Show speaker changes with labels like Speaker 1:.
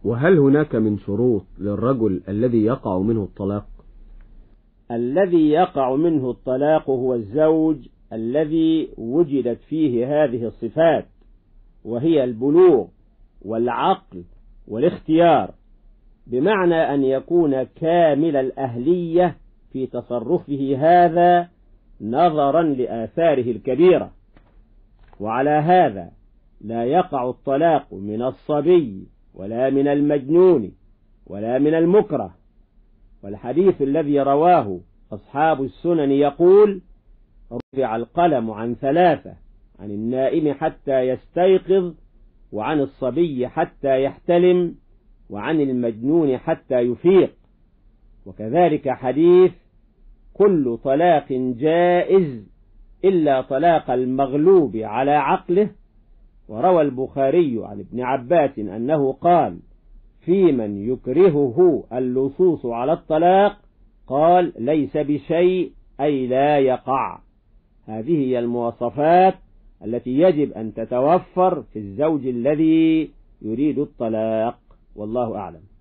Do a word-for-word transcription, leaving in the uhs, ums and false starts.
Speaker 1: وهل هناك من شروط للرجل الذي يقع منه الطلاق؟
Speaker 2: الذي يقع منه الطلاق هو الزوج الذي وجدت فيه هذه الصفات، وهي البلوغ والعقل والاختيار، بمعنى أن يكون كامل الأهلية في تصرفه هذا نظرا لآثاره الكبيرة. وعلى هذا لا يقع الطلاق من الصبي ولا من المجنون ولا من المكره. والحديث الذي رواه أصحاب السنن يقول: رفع القلم عن ثلاثة، عن النائم حتى يستيقظ، وعن الصبي حتى يحتلم، وعن المجنون حتى يفيق. وكذلك حديث: كل طلاق جائز إلا طلاق المغلوب على عقله. وروى البخاري عن ابن عباس أنه قال: في من يكرهه اللصوص على الطلاق، قال: ليس بشيء، أي لا يقع. هذه هي المواصفات التي يجب أن تتوفر في الزوج الذي يريد الطلاق، والله أعلم.